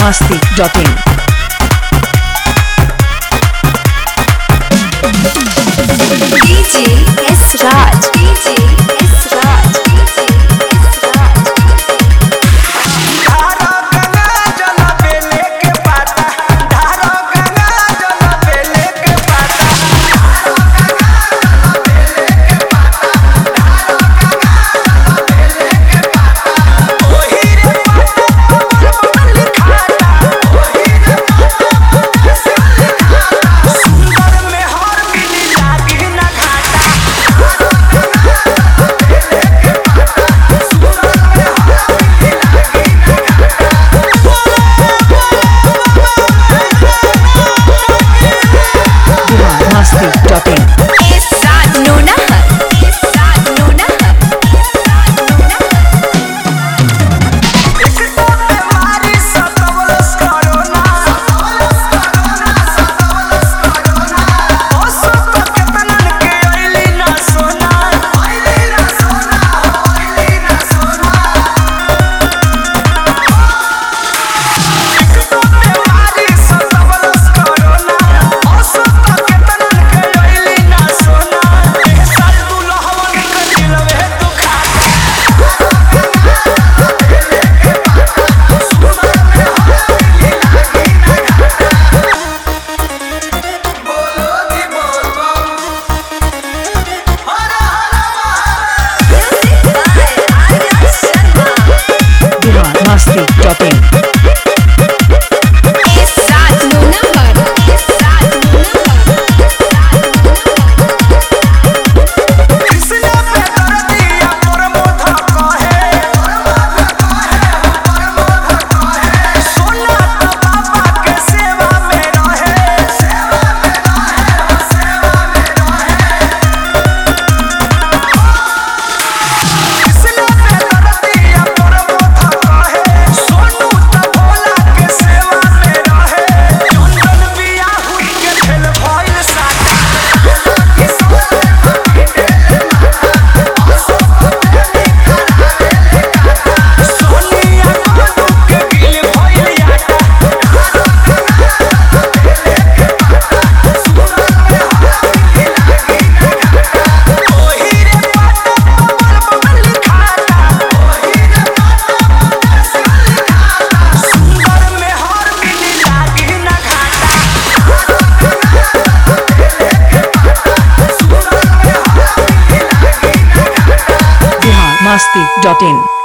biharmasti.in DJ S Raj, DJ S Raj, DJ S Raj. धारो Ganga जल बेले के पाता, धारो गंगा जल बेले के पाता, धारो गंगा जल बेले के पाता, धारो गंगा जल बेले के पाता। ओही रे पाता पर लिखाता, ओही रे पाता पर से लिखाता। सुंदर में हर मिली लागी न घाटा, धारो गंगा जल बेले के पाता, सुंदर में हर मिली लागी न घाटा। biharmasti.in S Raj Nonahar, S Raj Nonahar, S Raj Nonahar. एक तो बीमारी सतावलस कोरोना, सतावलस कोरोना। ओ सब केतनन के आइली ना सोना, आइली ना सोना, आइली ना सोना। एक तो बीमारी सतावलस कोरोना, ओ सब केतनन के आइली ना सोना। एह साल दुल्हवन के दिलवे दुखाता, Music by Arya Sharma. biharmasti.in S Raj Nonahar, S Raj Nonahar, S Raj Nonahar. Krishna पे दर्दिया प्रमोद कहे, सोना तो बाबा के सेवा में रहे, सेवा में रहे, सेवा में रहे। कृष्ण पे दर्दिया प्रमोद कहे, सोनू तो भोला के सेवा में रहे। चंदन बिया हुई के खेल भइल साटा, की सोना भइल सोनिया गोलू के गिल भइल याटा, ओही रे पाता पर लिखाता, ओही रे पाता पर से लिखाता। सुंदर में हर मिली लागी न घाटा, biharmasti.in